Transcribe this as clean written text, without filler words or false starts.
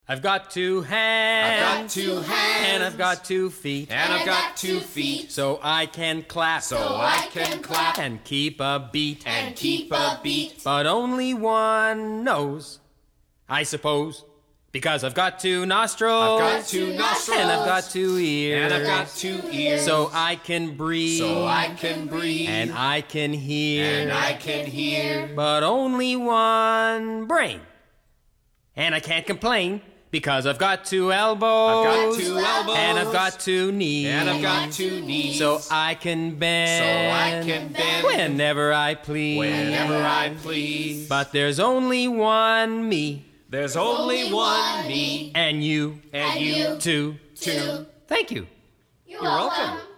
I've got 2 hands. I've got 2 hands. And I've got 2 feet. And I've got 2 feet. So I can clap. So I can clap. And keep a beat. And keep a beat. But only one nose, I suppose. Because I've got 2 nostrils. I've got 2 nostrils. And I've got 2 ears. And I've got 2 ears. So I can breathe. So I can breathe. And I can hear. And I can hear. But only one brain. And I can't complain because I've got 2 elbows. I've got 2 elbows. And I've got 2 knees. And I've got 2 knees. So I can bend. So I can bend. Whenever I please. Whenever I please. But there's only one me. There's only one me. And you. And you. Two. Two. Thank you. You're welcome.